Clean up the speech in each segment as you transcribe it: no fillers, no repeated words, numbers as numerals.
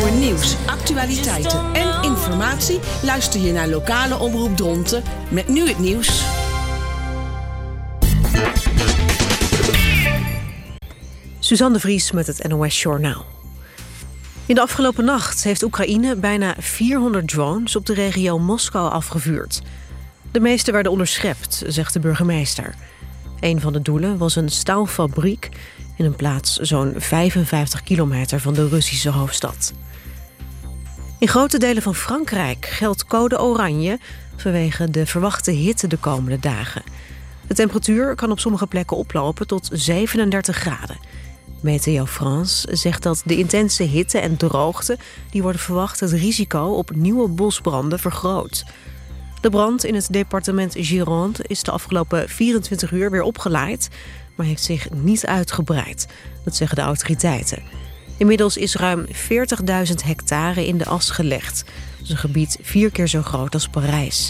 Voor nieuws, actualiteiten en informatie luister je naar lokale omroep Dronten met nu het nieuws. Suzanne de Vries met het NOS Journaal. In de afgelopen nacht heeft Oekraïne bijna 400 drones op de regio Moskou afgevuurd. De meeste werden onderschept, zegt de burgemeester. Een van de doelen was een staalfabriek in een plaats zo'n 55 kilometer van de Russische hoofdstad. In grote delen van Frankrijk geldt code oranje vanwege de verwachte hitte de komende dagen. De temperatuur kan op sommige plekken oplopen tot 37 graden. Meteo France zegt dat de intense hitte en droogte die worden verwacht het risico op nieuwe bosbranden vergroot. De brand in het departement Gironde is de afgelopen 24 uur weer opgelaaid, maar heeft zich niet uitgebreid. Dat zeggen de autoriteiten. Inmiddels is ruim 40.000 hectare in de as gelegd. Dat is een gebied 4 keer zo groot als Parijs.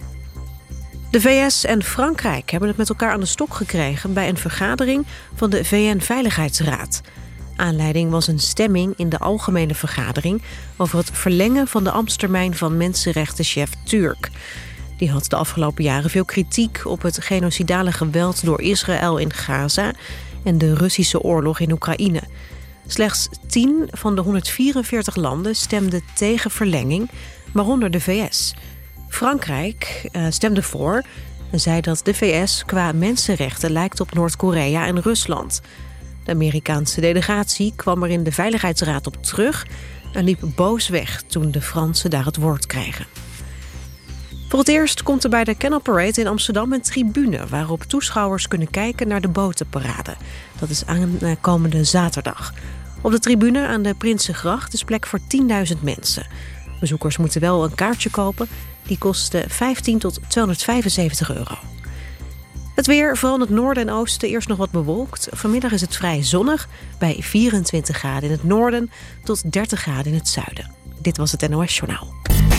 De VS en Frankrijk hebben het met elkaar aan de stok gekregen bij een vergadering van de VN-veiligheidsraad. Aanleiding was een stemming in de algemene vergadering over het verlengen van de ambtstermijn van mensenrechtenchef Turk. Die had de afgelopen jaren veel kritiek op het genocidale geweld door Israël in Gaza en de Russische oorlog in Oekraïne. Slechts 10 van de 144 landen stemden tegen verlenging, waaronder de VS. Frankrijk stemde voor en zei dat de VS qua mensenrechten lijkt op Noord-Korea en Rusland. De Amerikaanse delegatie kwam er in de Veiligheidsraad op terug en liep boos weg toen de Fransen daar het woord kregen. Voor het eerst komt er bij de Canal Parade in Amsterdam een tribune waarop toeschouwers kunnen kijken naar de botenparade. Dat is aankomende zaterdag. Op de tribune aan de Prinsengracht is plek voor 10.000 mensen. Bezoekers moeten wel een kaartje kopen. Die kost 15 tot 275 euro. Het weer, vooral in het noorden en oosten, eerst nog wat bewolkt. Vanmiddag is het vrij zonnig, bij 24 graden in het noorden tot 30 graden in het zuiden. Dit was het NOS Journaal.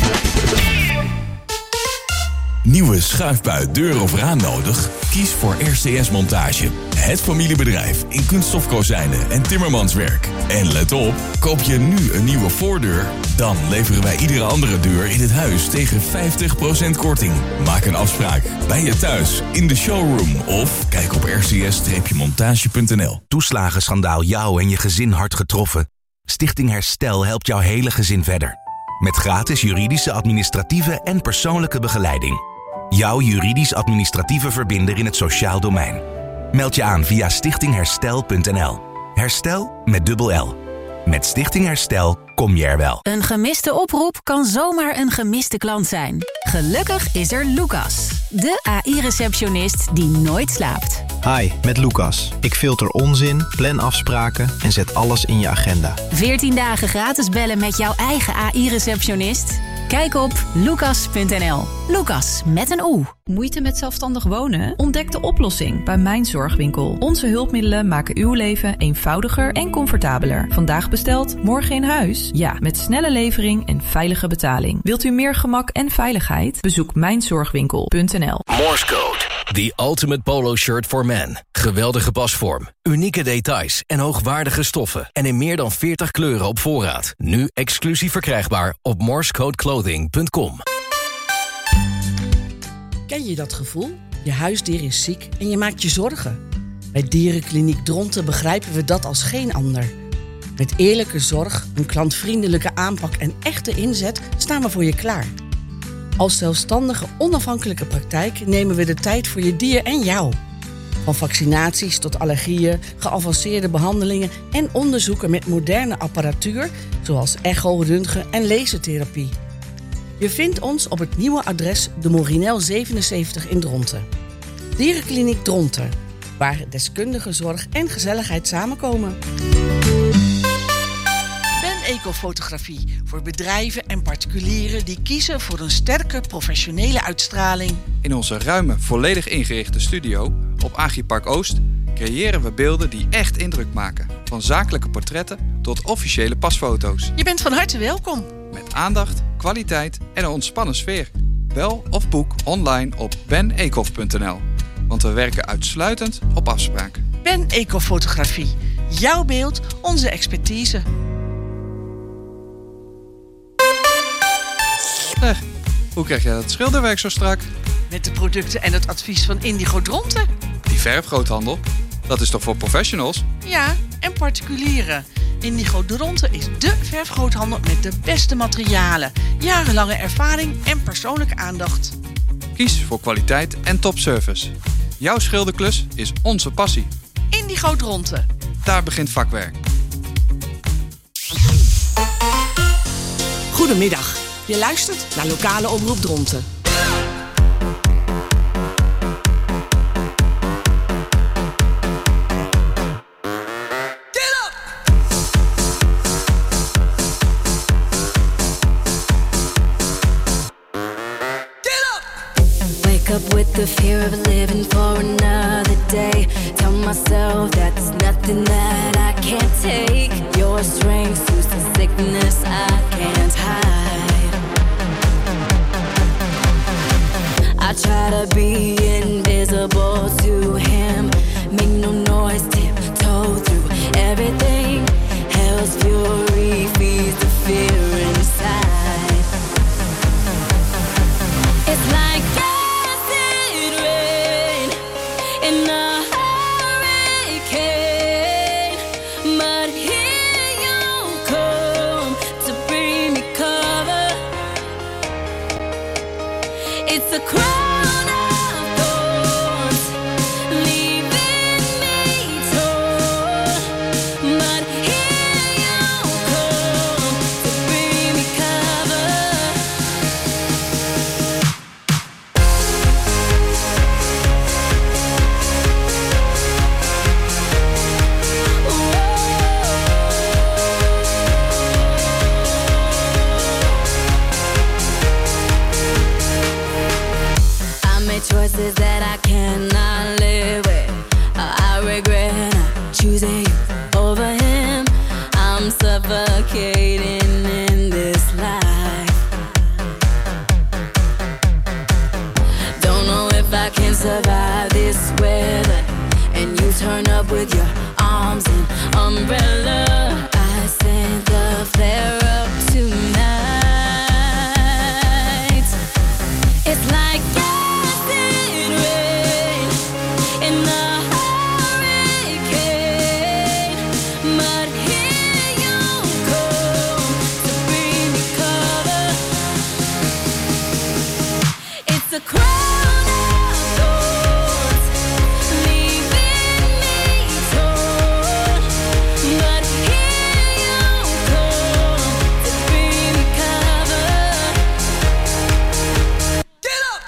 Nieuwe schuifbui, deur of raam nodig? Kies voor RCS Montage. Het familiebedrijf in kunststofkozijnen en timmermanswerk. En let op, koop je nu een nieuwe voordeur, dan leveren wij iedere andere deur in het huis tegen 50% korting. Maak een afspraak bij je thuis, in de showroom of kijk op rcs-montage.nl. Toeslagenschandaal jou en je gezin hard getroffen? Stichting Herstel helpt jouw hele gezin verder. Met gratis juridische, administratieve en persoonlijke begeleiding. Jouw juridisch-administratieve verbinder in het sociaal domein. Meld je aan via stichtingherstel.nl. Herstel met dubbel L. Met Stichting Herstel kom je er wel. Een gemiste oproep kan zomaar een gemiste klant zijn. Gelukkig is er Lucas, de AI-receptionist die nooit slaapt. Hi, met Lucas. Ik filter onzin, plan afspraken en zet alles in je agenda. 14 dagen gratis bellen met jouw eigen AI-receptionist? Kijk op lucas.nl. Lucas met een O. Moeite met zelfstandig wonen? Ontdek de oplossing bij Mijn Zorgwinkel. Onze hulpmiddelen maken uw leven eenvoudiger en comfortabeler. Vandaag besteld, morgen in huis? Ja, met snelle levering en veilige betaling. Wilt u meer gemak en veiligheid? Bezoek mijnzorgwinkel.nl. Morse Code. The ultimate polo shirt for men. Geweldige pasvorm, unieke details en hoogwaardige stoffen. En in meer dan 40 kleuren op voorraad. Nu exclusief verkrijgbaar op morsecodeclothing.com. Ken je dat gevoel? Je huisdier is ziek en je maakt je zorgen. Bij Dierenkliniek Dronten begrijpen we dat als geen ander. Met eerlijke zorg, een klantvriendelijke aanpak en echte inzet staan we voor je klaar. Als zelfstandige, onafhankelijke praktijk nemen we de tijd voor je dier en jou. Van vaccinaties tot allergieën, geavanceerde behandelingen en onderzoeken met moderne apparatuur, zoals echo, röntgen en lasertherapie. Je vindt ons op het nieuwe adres de Morinel 77 in Dronten. Dierenkliniek Dronten, waar deskundige zorg en gezelligheid samenkomen. Ecofotografie voor bedrijven en particulieren die kiezen voor een sterke professionele uitstraling. In onze ruime, volledig ingerichte studio op Agripark Oost creëren we beelden die echt indruk maken. Van zakelijke portretten tot officiële pasfoto's. Je bent van harte welkom. Met aandacht, kwaliteit en een ontspannen sfeer. Bel of boek online op benecof.nl. Want we werken uitsluitend op afspraak. Ben Ecofotografie. Jouw beeld, onze expertise. Zeg, hoe krijg jij dat schilderwerk zo strak? Met de producten en het advies van Indigo Dronten. Die verfgroothandel, dat is toch voor professionals? Ja, en particulieren. Indigo Dronten is dé verfgroothandel met de beste materialen, jarenlange ervaring en persoonlijke aandacht. Kies voor kwaliteit en topservice. Jouw schilderklus is onze passie. Indigo Dronten. Daar begint vakwerk. Goedemiddag. Je luistert naar Lokale Omroep Dronten. Up with the fear of living for another day. Tell myself that there's nothing that I can't take. Your strength suits the sickness I can't hide. I try to be invisible to him. Make no noise, tiptoe through everything. Hell's fury feeds the fear inside. It's like in a hurricane, but here you come to bring me cover. It's a crown of thorns, leaving me torn, but here you come to bring me cover. Choices that I cannot live with. I regret not choosing you over him. I'm suffocating in this life. Don't know if I can survive this weather. And you turn up with your arms and umbrella. I send the flare up tonight. It's like in the hurricane, but here you come to bring me cover. It's a crown of thorns, leaving me torn, but here you come to bring me cover. Get up!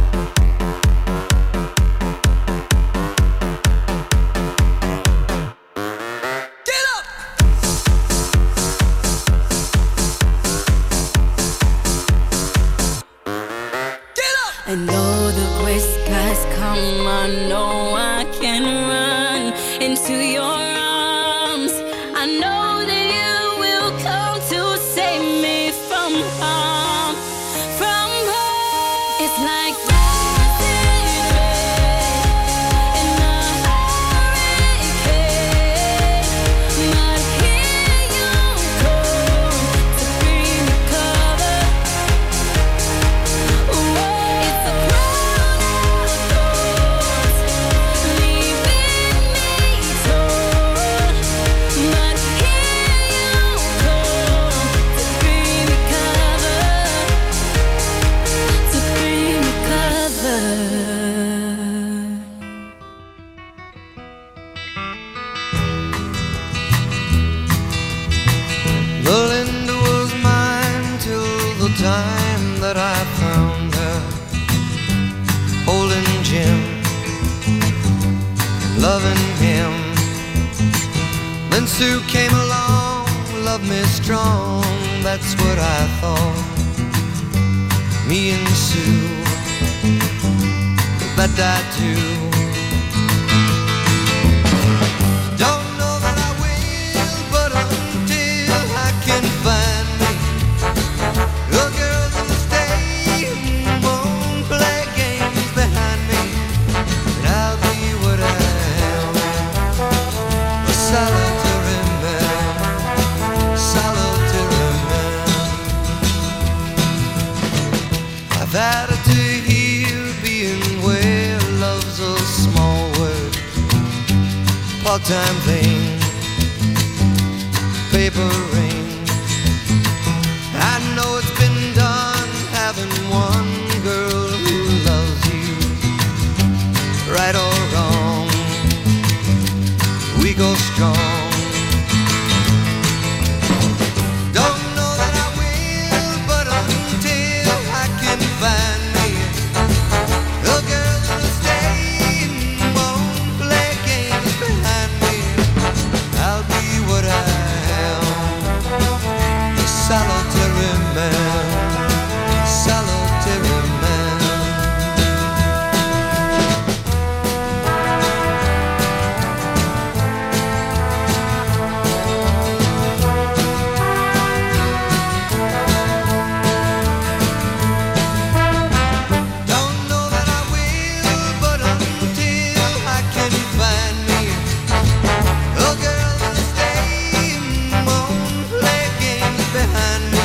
I know the gray skies come, I know I can run into your arms. I know that you will come to save me from harm, from harm. It's like dancing rain in a hurricane, but here you come to bring me cover. It's a crown of thorns, leaving me torn, but here you come to bring me cover, to bring me cover. Belinda was mine till the time that I found her holding Jim, loving him. Then Sue came along, loved me strong, that's what I thought. Me and Sue, but I do. Don't know that I will, but until I can find me a girl that'll stay and won't play games behind me, and I'll be what I am, a solitary man, solitary man. that to heal being where love's a small word, part-time thing, paper ring. I know it's been done having one girl who loves you, right or wrong, we go strong. Don't know that I will, but until I can find me a girl that'll stay and won't play games behind me, I'll be what I am, a solitary man, solitary man. Don't know that I will, but until I can find me a girl that'll stay and won't play games behind me,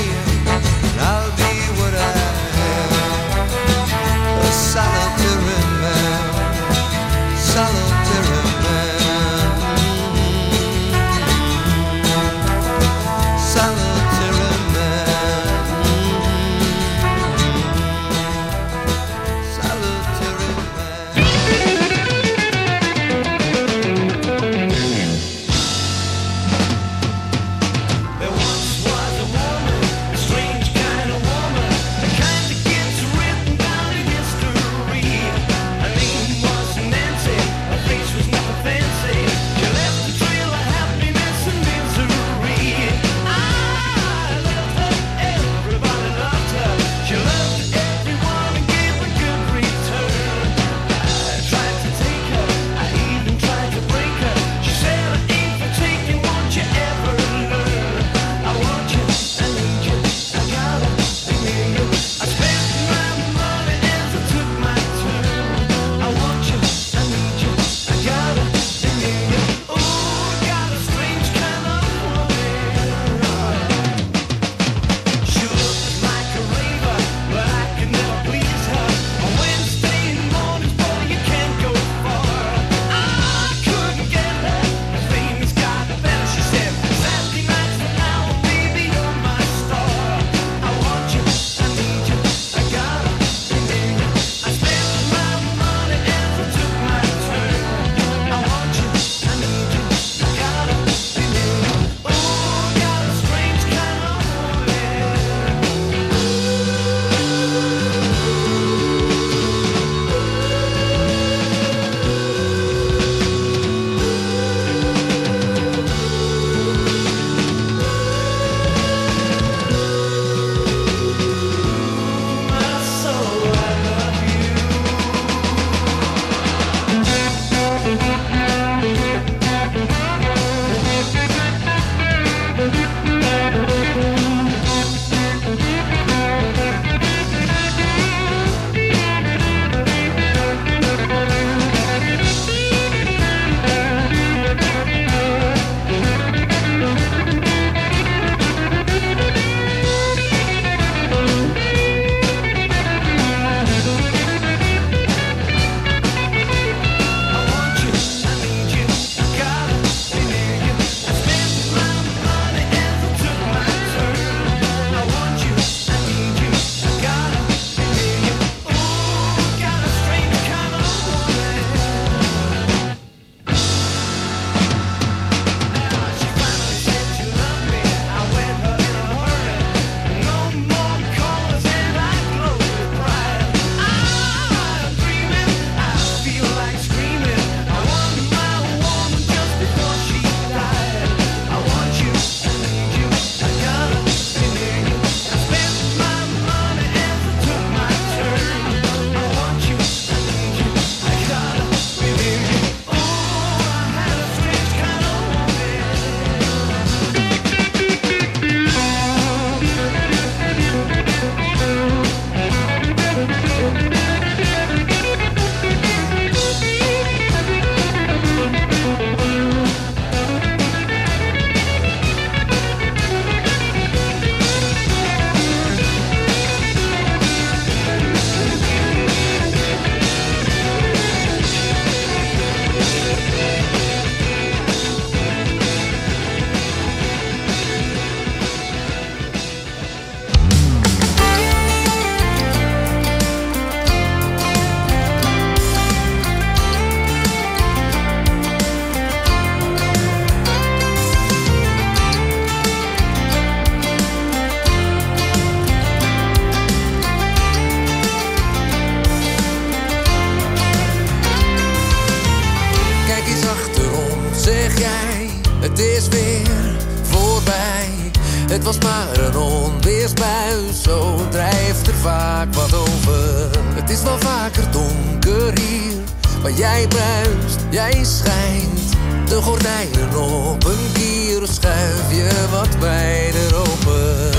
Het was maar een onweersbui, zo drijft er vaak wat over. Het is wel vaker donker hier, maar jij bruist, jij schijnt. De gordijnen op een kier, schuif je wat wijder open.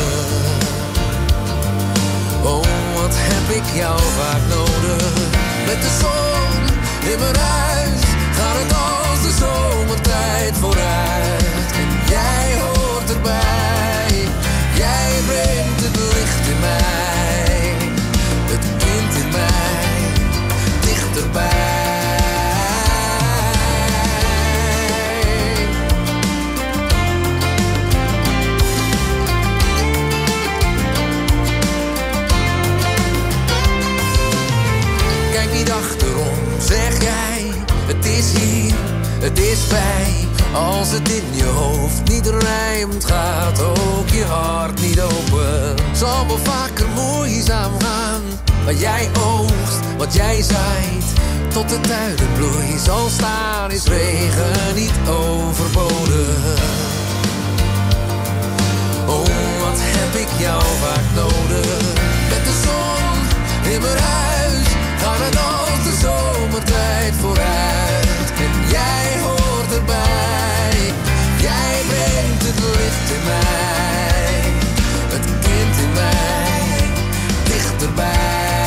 Oh, wat heb ik jou vaak nodig. Met de zon in mijn huis gaat het als de zomertijd vooruit. En jij hoort erbij, jij brengt het licht in mij, het kind in mij, dichterbij. Kijk niet achterom, zeg jij, het is hier, het is bij. Als het in je hoofd niet rijmt, gaat ook je hart niet open. Zal wel vaker moeizaam gaan, maar jij oogst wat jij zaait. Tot de tuinenbloei zal staan, is regen niet overbodig. Oh, wat heb ik jou vaak nodig. Met de zon in mijn huis gaat het als de zomertijd vooruit. En jij hoort erbij, jij brengt het licht in mij, het kind in mij, dichterbij.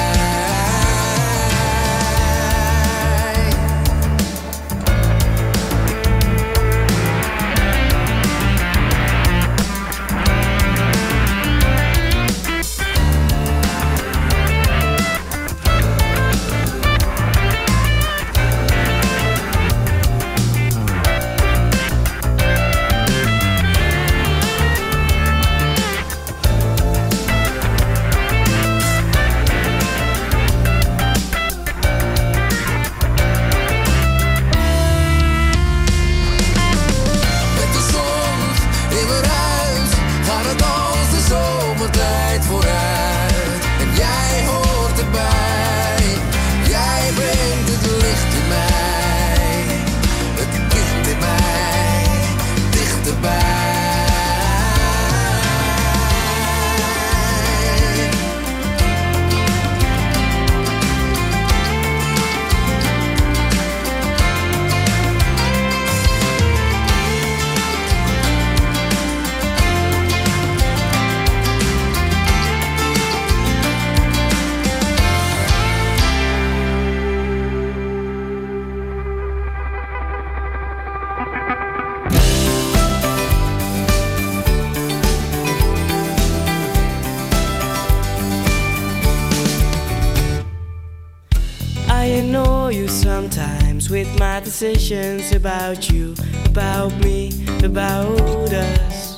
With my decisions about you, about me, about us.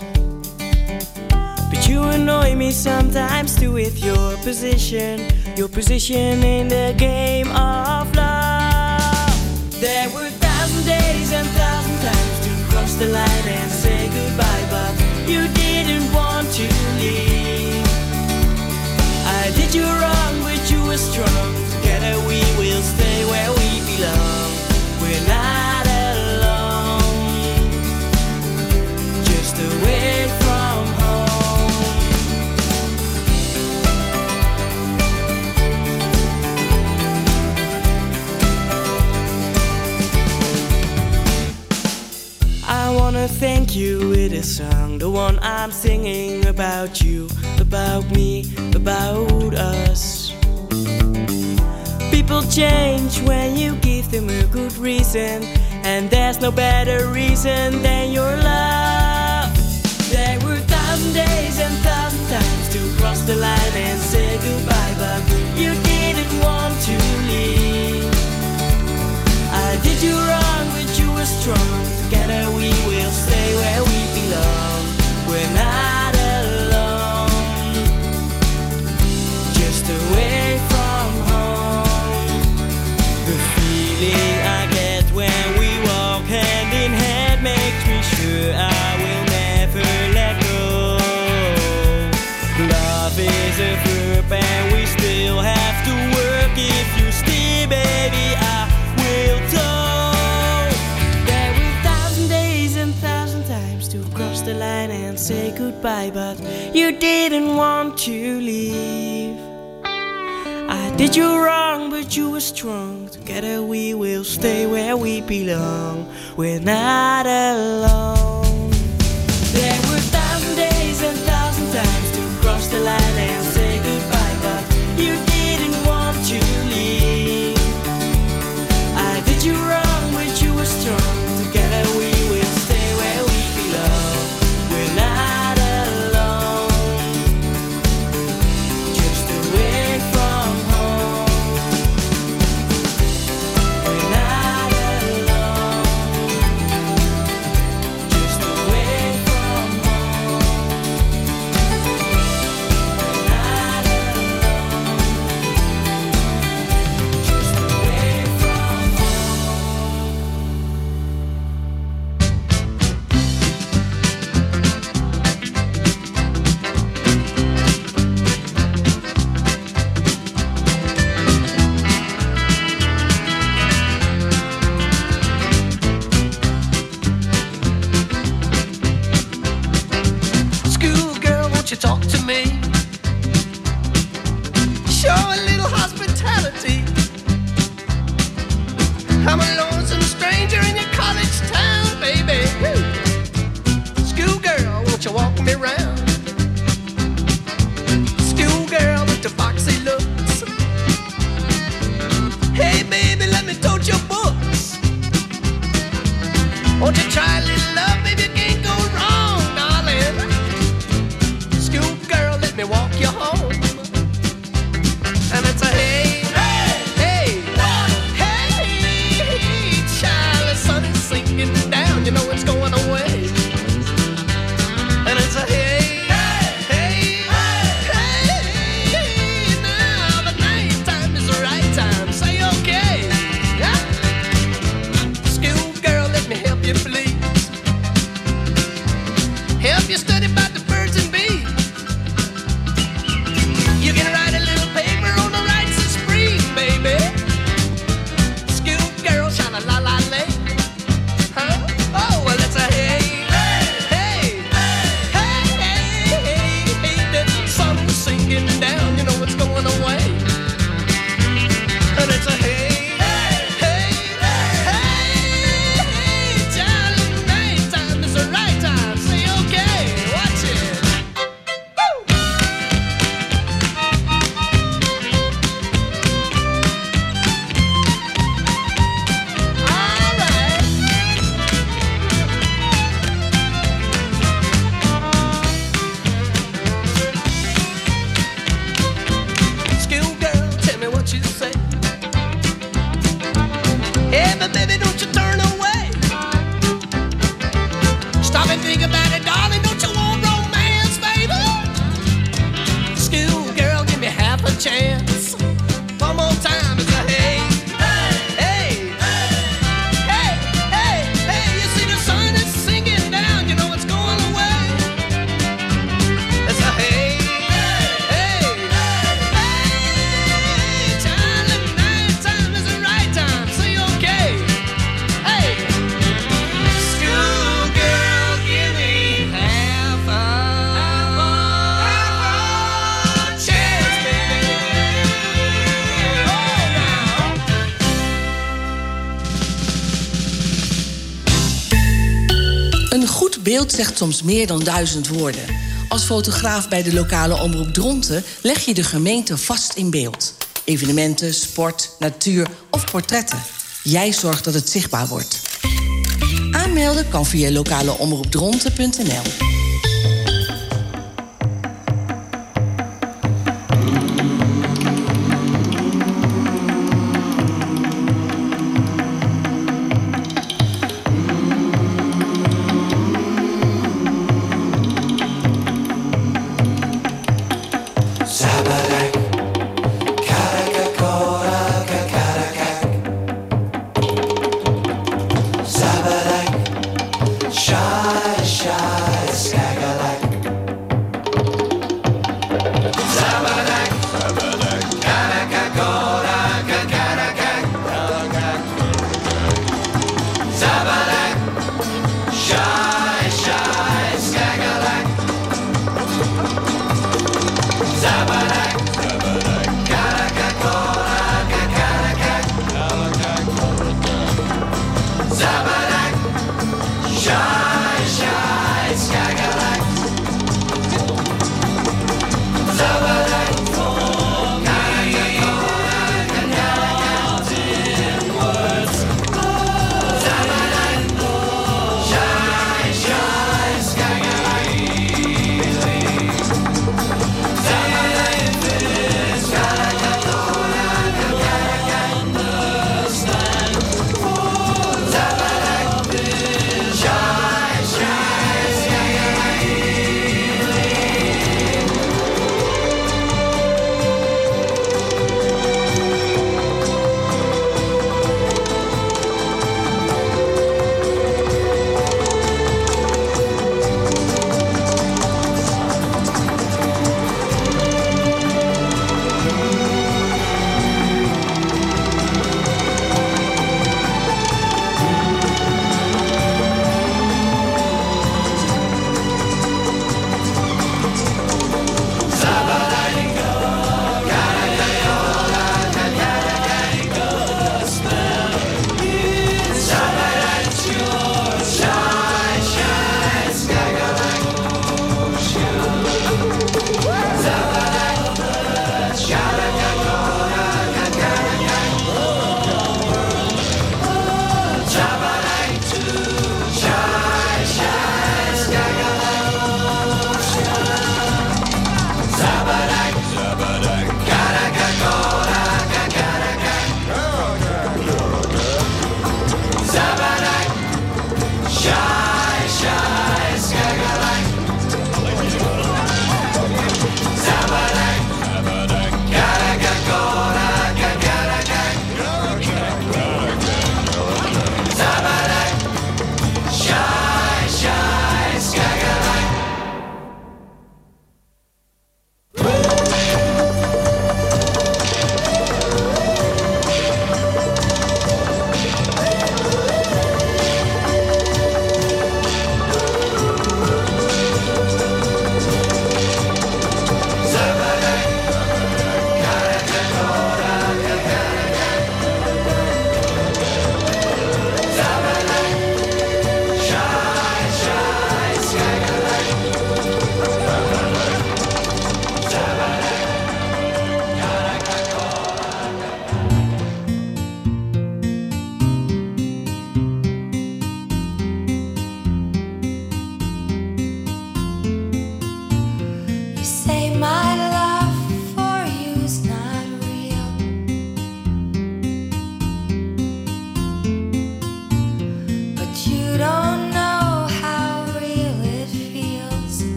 But you annoy me sometimes too with your position in the game of love. There were 1,000 days and 1,000 times to cross the line and say goodbye, but you didn't want to leave. I did you wrong, but you were strong. Together we will stay where we belong. We're not alone, just away from home. I wanna thank you with a song, the one I'm singing about you, about me, about us. People change when you give them a good reason, and there's no better reason than your love. There were 1,000 days and 1,000 times to cross the line and say goodbye, but you didn't want to leave. I did you wrong, but you were strong. Together we will stay where we belong. We're not alone, just away from home. The feeling I get when we walk hand in hand makes me sure I will never let go. say goodbye, but you didn't want to leave. I did you wrong, but you were strong. Together we will stay where we belong. We're not alone. There were 1,000 days and 1,000 times to cross the line and say goodbye, but you didn't want to leave. I did you wrong, but you were strong. Together we will stay where we belong. We're not alone. Just away from home. We're not alone. Just away from home. We're not alone. Just away from home. Schoolgirl, won't you talk to me? Show a little hospitality. I'm a lonesome stranger in your college town, baby. Schoolgirl, won't you walk me round? Schoolgirl with the foxy looks. Hey, baby, let me tote your books. Won't you try a little love, baby? You can't go wrong, darling. Schoolgirl, let me walk you home. And it's a hey, hey, hey, hey, child, the sun is sinking down, you know it's going away. And it's a hey, hey, hey, now the night time is the right time, say okay. Yeah? Schoolgirl, let me help you, please. Help you study about the birds and bees. You can write a little paper on the rights of spring, baby. Schoolgirl, sha-la-la-la-lay. Huh? Oh, well, it's a hey, hey, hey, hey, hey, hey. The sun is sinking down, you know it's going away. And it's a hey, hey, hey, hey, child, the night time is the right time. Say okay, watch it. Woo! All right. Schoolgirl, tell me what you say. Hey, but baby, don't you turn away. Stop and think about it, darling. Don't you want romance, baby? Schoolgirl, give me half a chance. One more time, it's a hey, hey, hey, hey, hey. You see the sun is sinking down, you know it's going away. It's a hey, hey, hey, child, the night time is the right time. Say okay, hey. Schoolgirl, give me half a chance, baby. Oh, now. Een goed beeld zegt soms meer dan 1000 woorden. Als fotograaf bij de lokale omroep Dronten leg je de gemeente vast in beeld. Evenementen, sport, natuur of portretten. Jij zorgt dat het zichtbaar wordt. Aanmelden kan via lokaleomroepdronten.nl. Shy, shy,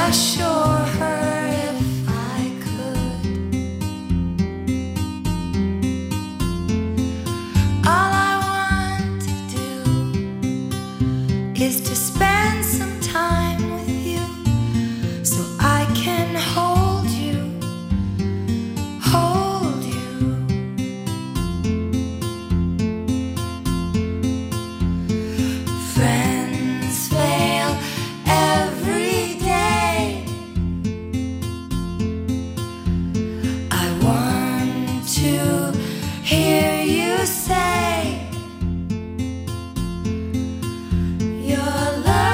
assure her if I could. All I want to do is to spend some time with you so I can hold you, hold you. Friends fail every day. I want to hear you say your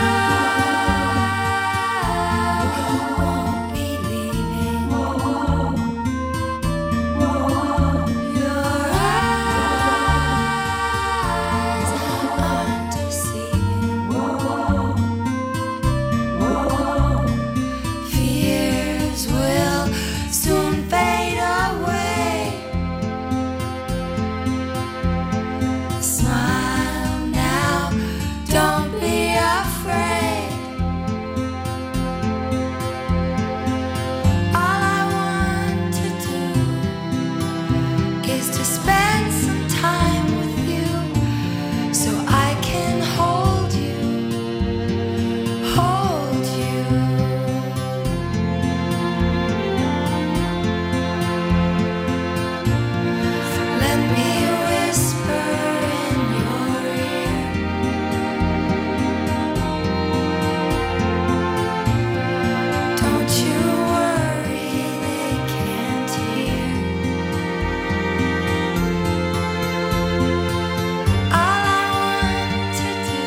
love won't be leaving. Your eyes aren't deceiving. Fears will soon fade away. Smile now, don't be afraid. All I want to do is to spend some time with you so I can hold you, hold you. Let me whisper in your ear. Don't you worry, they can't hear. All I want to do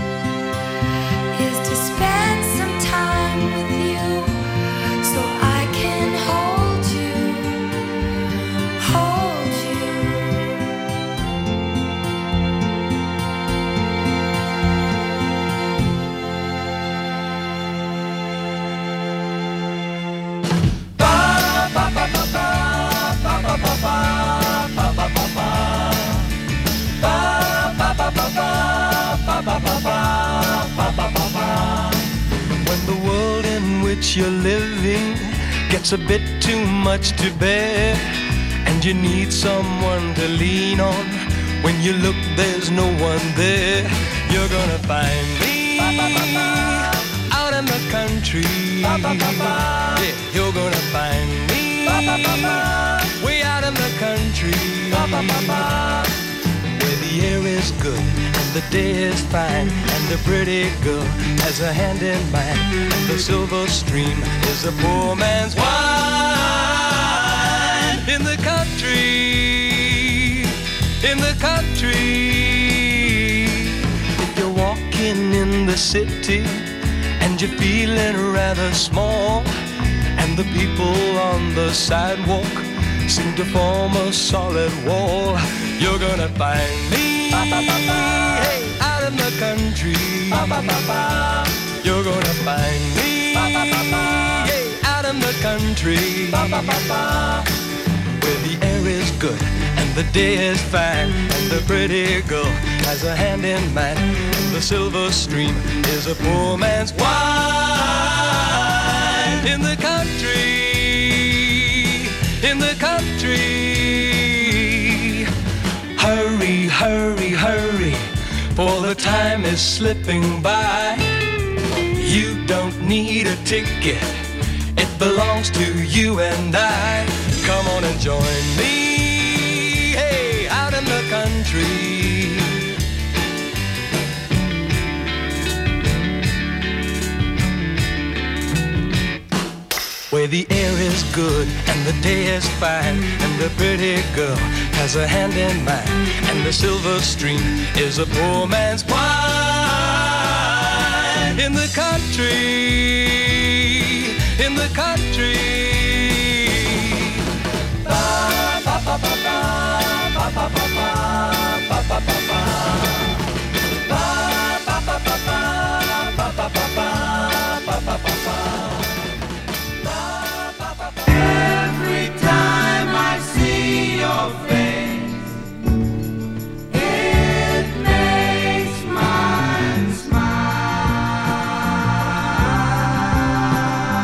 is to spend some time with you so I can hold you, hold you. When the world in which you're living gets a bit too much to bear, and you need someone to lean on, when you look there's no one there, you're gonna find me out in the country. Yeah, you're gonna find me way out in the country, where the air is good and the day is fine, and the pretty girl has a hand in mine, and the silver stream is a poor man's wine. In the country, in the country. If you're walking in the city and you're feeling rather small, and the people on the sidewalk seem to form a solid wall, you're gonna find me hey, out in the country. You're gonna find me hey, out in the country, where the air is good and the day is fine, and the pretty girl has a hand in mine, and the silver stream is a poor man's wine. In the country, in the country. Hurry, hurry, hurry, for the time is slipping by. You don't need a ticket, it belongs to you and I. Come on and join me, hey, out in the country. Where the air is good and the day is fine, and the pretty girl has a hand in mine, and the silver stream is a poor man's wine. In the country, in the country. Ba, ba, ba, ba, ba, ba, ba, ba, ba, ba, ba, ba, ba. Ba, ba, ba, ba, ba, ba, ba, ba, ba, ba, ba, ba, ba. Every time I see your face, it makes mine smile.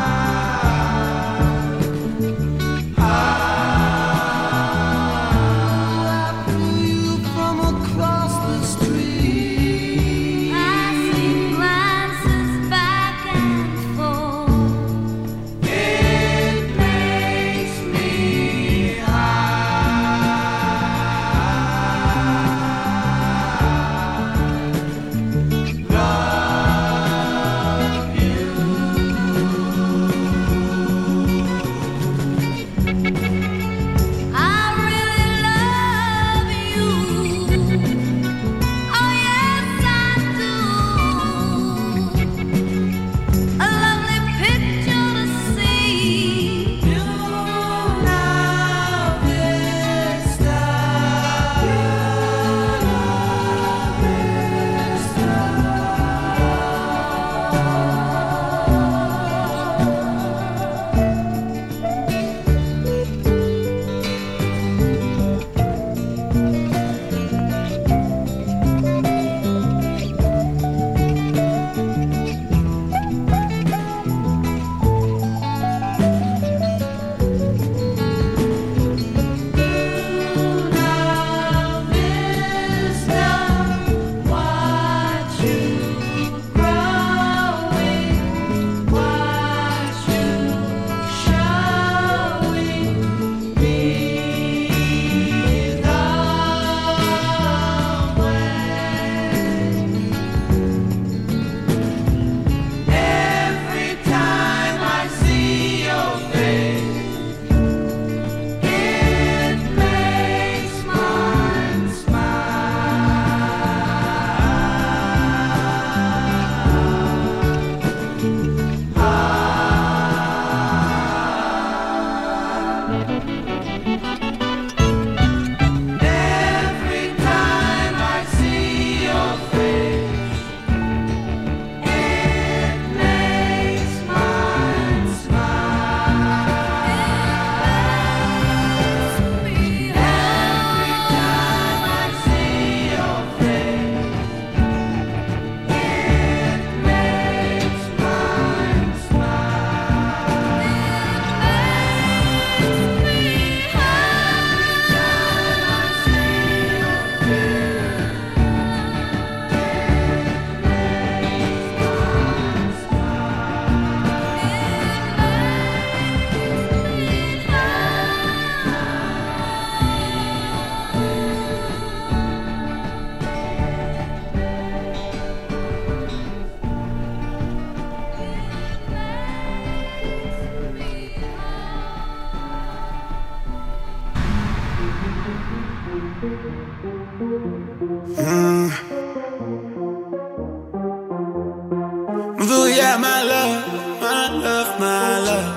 yeah, my love, my love, my love.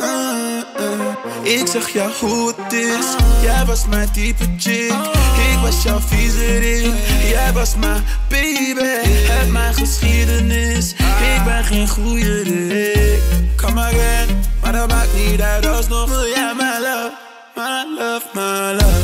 Ik zeg jou hoe het is. Jij was mijn type chick. Ik was jouw viezerik. Jij was mijn baby. Uit mijn geschiedenis. Ik ben geen goeie Rick. Come again, maar dat maakt niet uit alsnog. Wil jij my love, my love, my love.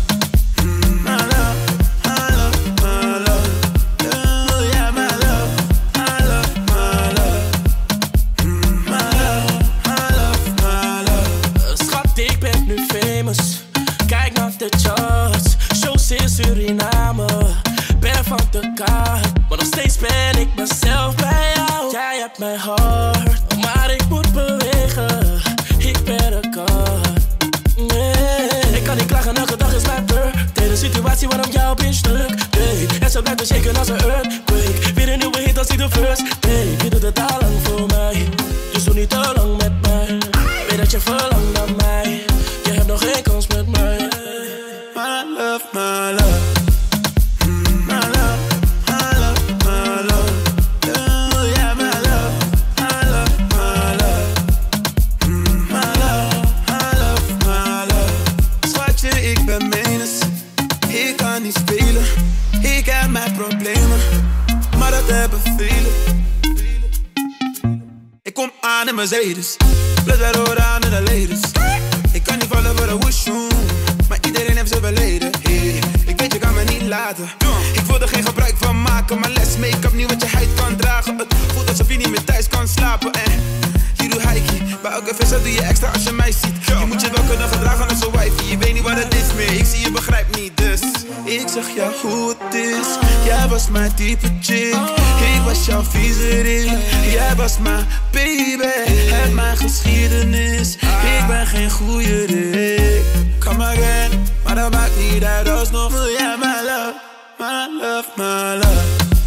Suriname, ben van de kaart, maar nog steeds ben ik mezelf bij jou. Jij hebt mijn hart, maar ik moet bewegen. Ik ben een kaart. Nee, ik kan niet klagen, elke dag is mijn beurt. De situatie waarom jou ben stuk. Nee, en zo blijft me shaken als een earthquake. Weer een nieuwe hit als die de first. Nee, je doet het al lang voor mij. Dus doe niet te lang met mij. Weet dat je verlangt naar mij. Je hebt nog geen kans met mij. My love, my love. Kom aan in Mercedes, plus wij horen aan in de ladies. Ik kan niet vallen voor de woeshoe, maar iedereen heeft zijn verleden. Hey, ik weet je kan me niet laten. Ik wil er geen gebruik van maken, maar less make-up niet wat je huid kan dragen. Het voelt alsof je niet meer thuis kan slapen. Je doet hikey, bij elke visser doe je extra als je mij ziet. Je moet je wel kunnen gedragen als een wifey. Je weet niet wat het is meer, ik zie je begrijpt niet dus. Ik zeg jou hoe het is. Jij was mijn type chick. Ik was jouw viezerik. Jij was mijn baby. Uit mijn geschiedenis. Ik ben geen goeie Rick. Come again, maar dat maakt niet uit alsnog. Wil jij my love, my love, my love.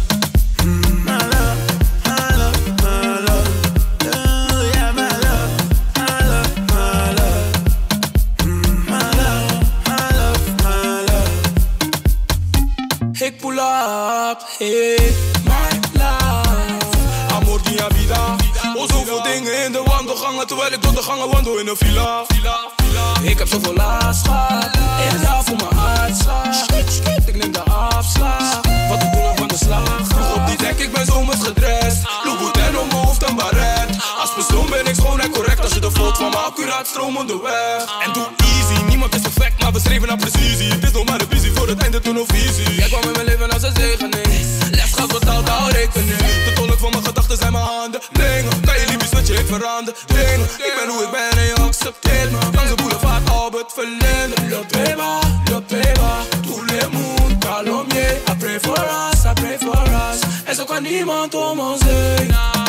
Ik pull up, hey, my love. Amor mia vida. Oh, zoveel dingen in de wandelgangen, terwijl ik door de gangen wandel in een villa. Ik heb zoveel last gehad, en daar voor mijn hartslag. Ik neem de afslag, wat ik doe nog van de slag. Vroeg op die dek, ik ben zomers gedrest. Louboutin op mijn hoofd en baret. Als persoon ben ik schoon en correct, als je de vloot van me accuraat stromende weg. En doe easy, niemand is perfect, maar we streven naar precisie. Het is nog maar een visie voor het einde tunnelvisie. Jij kwam in mijn leven als een zegening. Lesgas betaald, hou rekening. De tolk van mijn gedachten zijn mijn handen. Dingen, kan je liefjes wat je ik verander. Dingen, ik ben hoe ik ben en je accepteert me. Langs de boulevard Albert Verlinde. Le peba, tous les monde, calomnier. I pray for us, I pray for us. En zo kan niemand om ons heen.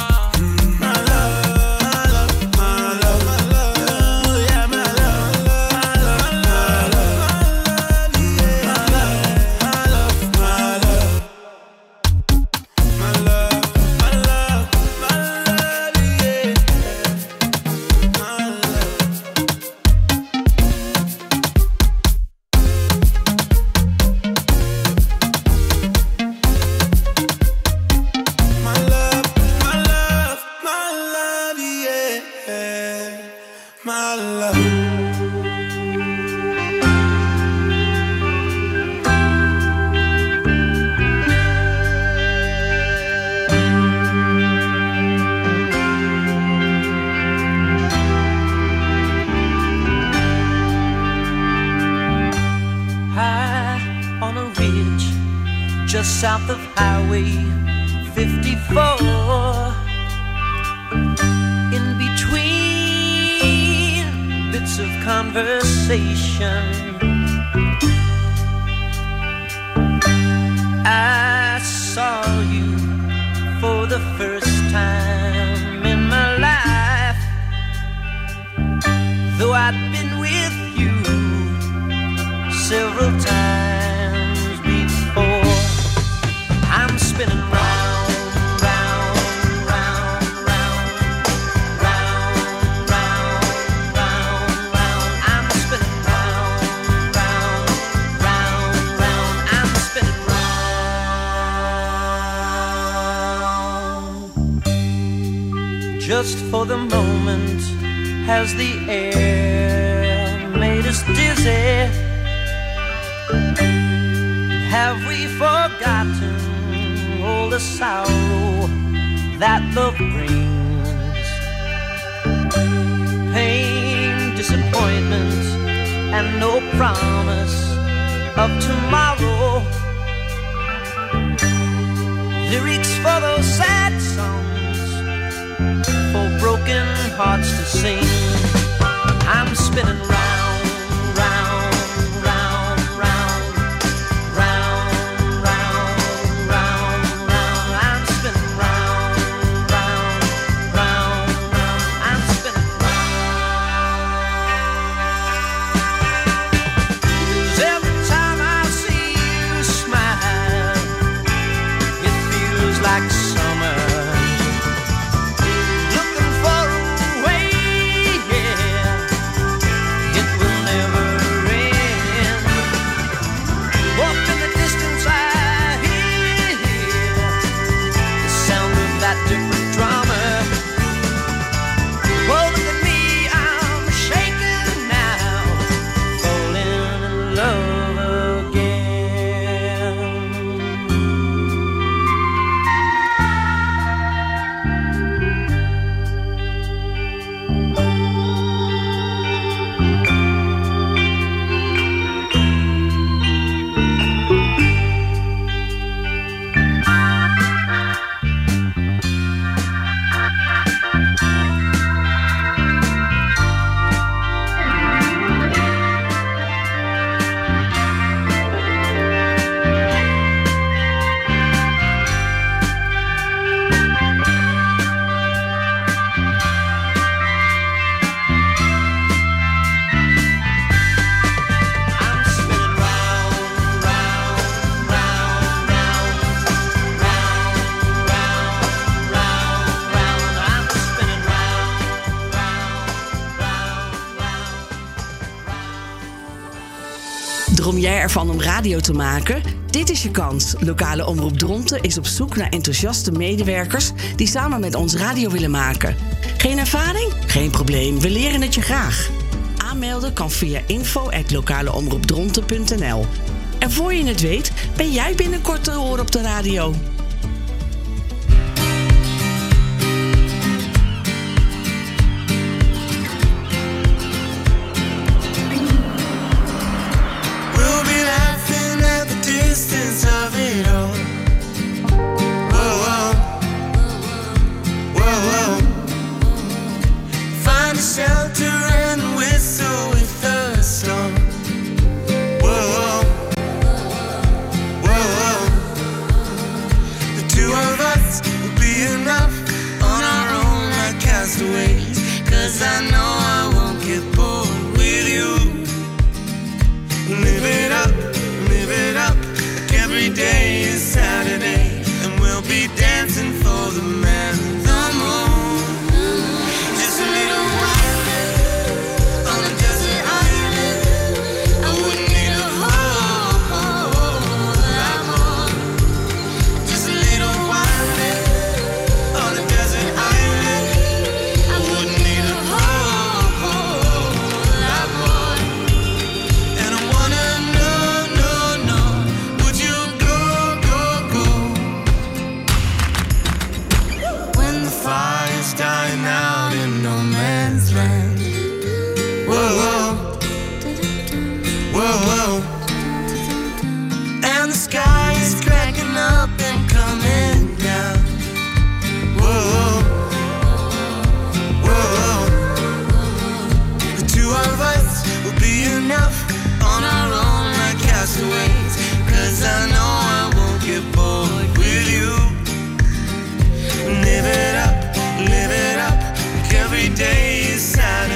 South of Highway 54. In between bits of conversation, I saw you for the first time in my life. Though I'd been with you several times before. I'm spinning round, round, round, round, round, round, round, round. I'm spinning round, round, round, round. I'm spinning round. just for the moment. Has the air made us dizzy? Have we forgotten all the sorrow that love brings? Pain, disappointment, and no promise of tomorrow. Lyrics for those sad songs, for broken hearts to sing. I'm spinning round, round, round, round, round, round, round, round. I'm spinning round, round, round, round. I'm spinning round. 'Cause every time I see you smile, it feels like summer. Looking for a way, yeah. It will never end. Walk in the distance, I hear the sound of that different drama. Oh, look at me, I'm shaking now, falling in love again. Droom jij ervan om radio te maken? Dit is je kans. Lokale Omroep Dronten is op zoek naar enthousiaste medewerkers die samen met ons radio willen maken. Geen ervaring? Geen probleem, we leren het je graag. Aanmelden kan via info@lokaleomroepdronten.nl. En voor je het weet, ben jij binnenkort te horen op de radio. We'll be laughing at the distance of it all. Whoa, whoa, whoa, whoa. Find a shelter and whistle with the storm. Whoa, whoa, whoa, whoa. The two of us will be enough on our own like castaways. 'Cause I know I won't get bored with you. Live it up, like every day is Saturday. And we'll be dancing for the man in the moon. Just a little while on a desert island. I wouldn't need a whole lot more. Just a little while on a desert island. I wouldn't need a whole lot more. And I wanna know, would you go? When the fire's dying out in no man's land. Whoa, whoa, whoa, whoa. And the sky is cracking up and coming down. Whoa, whoa, whoa. The two of us will be enough on our own like castaways. 'Cause I know I won't get bored with you. Live it up, like every day is Saturday.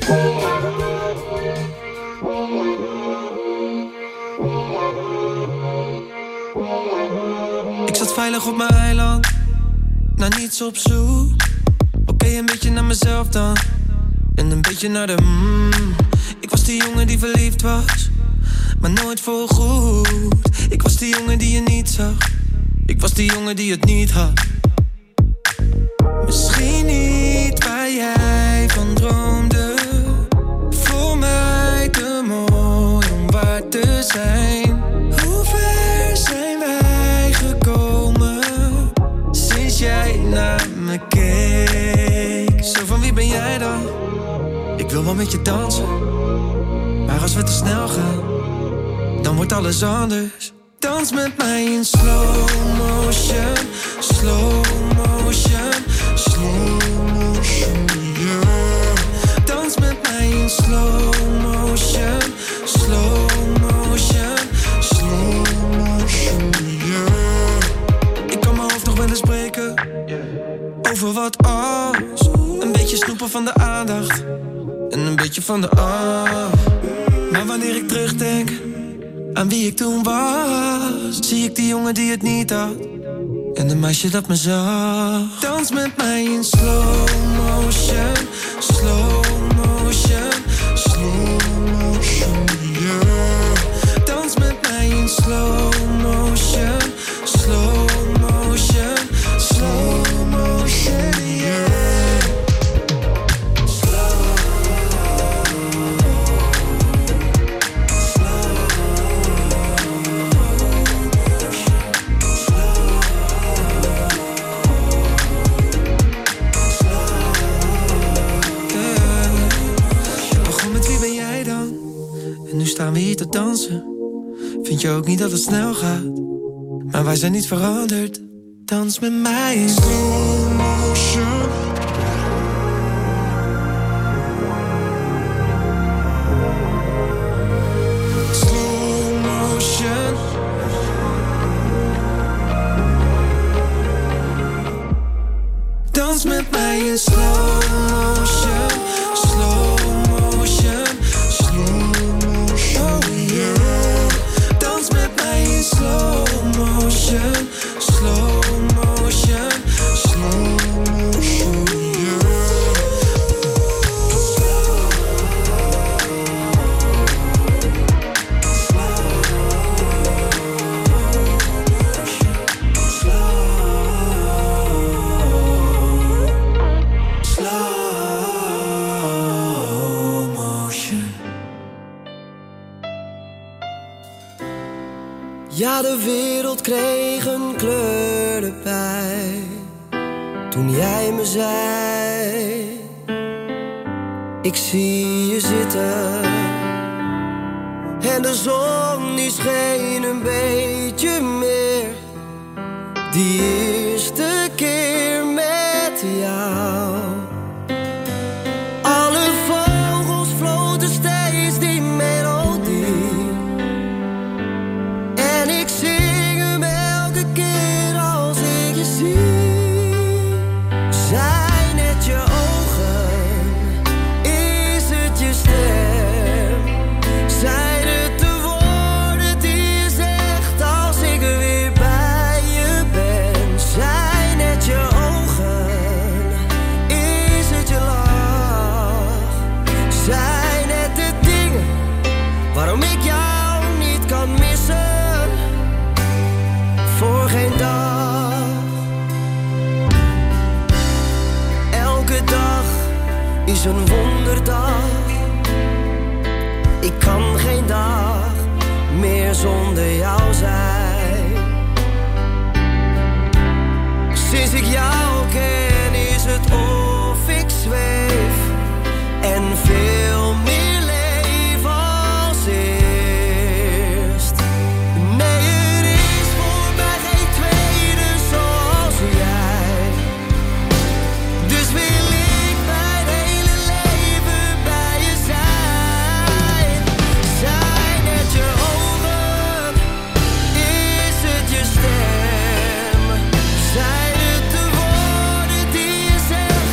Ik zat veilig op mijn eiland, naar niets op zoek. Oké, een beetje naar mezelf dan, en een beetje naar de Ik was die jongen die verliefd was, maar nooit voorgoed. Ik was die jongen die je niet zag, ik was die jongen die het niet had. Misschien niet waar jij van droomde, voor mij te mooi om waar te zijn. Hoe ver zijn wij gekomen sinds jij naar me keek? Zo van wie ben jij dan? Ik wil wel met je dansen, maar als we te snel gaan, dan wordt alles anders. Dans met mij in slow motion, slow motion, slow motion, yeah. Dans met mij in slow motion, slow motion, slow motion, yeah. Ik kan mijn hoofd nog wel eens breken, over wat als. Een beetje snoepen van de aandacht en een beetje van de Maar wanneer ik terugdenk aan wie ik toen was, zie ik die jongen die het niet had en een meisje dat me zag. Dans met mij in slow motion, slow motion, slow motion, yeah. Dans met mij in slow motion, slow motion, slow motion, yeah. Staan we hier te dansen? Vind je ook niet dat het snel gaat? Maar wij zijn niet veranderd. Dans met mij in slow motion. Slow motion. Dans met mij in slow motion. Slow motion. Slow motion, slow motion, slow motion, Ja, de wereld kreeg een kleur erbij toen jij me zei: ik zie je zitten. En de zon die scheen een beetje meer die eerste keer met jou. Alle vogels floten steeds die melodie. En ik zing hem elke keer als ik je zie. Zijn het je ogen? Is het je stem? Zijn het de woorden die je zegt als ik weer bij je ben? Zijn het je ogen? Is het je lach? Zijn het de dingen waarom ik jou niet kan missen? Voor geen dag. Elke dag is een wonderdag. Ik kan geen dag meer zonder jou zijn. Sinds ik jou ken is het of ik zweef en veel meer leef als eerst. Nee, er is voor mij geen tweede zoals jij. Dus wil ik mijn hele leven bij je zijn. Zijn het je ogen? Is het je stem? Zijn het de woorden die je zegt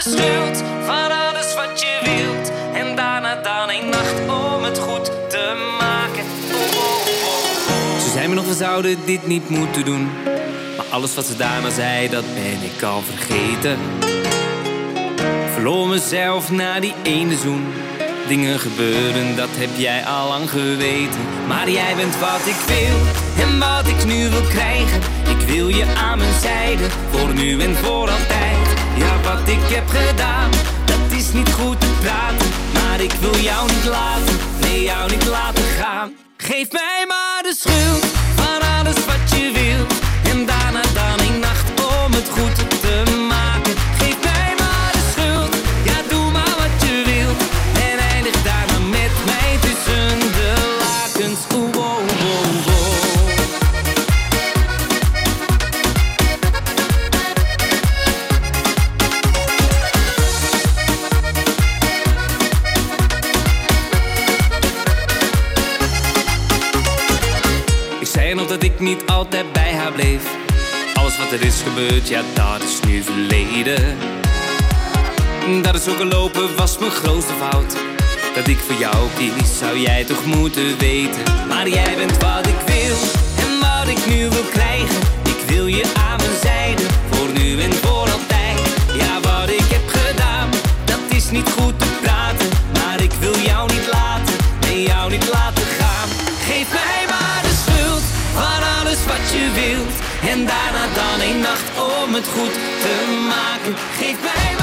schuld van alles wat je wilt. En daarna dan een nacht om het goed te maken. Ze zei me nog, we zouden dit niet moeten doen. Maar alles wat ze daarna zei, dat ben ik al vergeten. Verloor mezelf na die ene zoen. Dingen gebeuren, dat heb jij al lang geweten. Maar jij bent wat ik wil en wat ik nu wil krijgen. Ik wil je aan mijn zijde, voor nu en voor altijd. Ja, wat ik heb gedaan, dat is niet goed te praten. Maar ik wil jou niet laten, nee, jou niet laten gaan. Geef mij maar de schuld van alles wat je wilt. En daarna dan een nacht om het goed te maken. Geef mij maar de schuld, ja, doe maar wat je wilt. En eindig daarna met mij tussen de lakens. Oeh, oh, oh, oh. Ik zei nog dat ik niet altijd bij haar bleef. Alles wat er is gebeurd, ja, dat is nu verleden. Dat het zo gelopen was mijn grootste fout. Dat ik voor jou kies, zou jij toch moeten weten. Maar jij bent wat ik wil en wat ik nu wil krijgen. Ik wil je aan mijn zijde, voor nu en voor altijd. Ja, wat ik heb gedaan, dat is niet goed te praten. Maar ik wil jou niet laten, nee, jou niet laten gaan. Geef mij maar de schuld van alles wat je wilt. En daarna dan een nacht om het goed te maken. Geef mij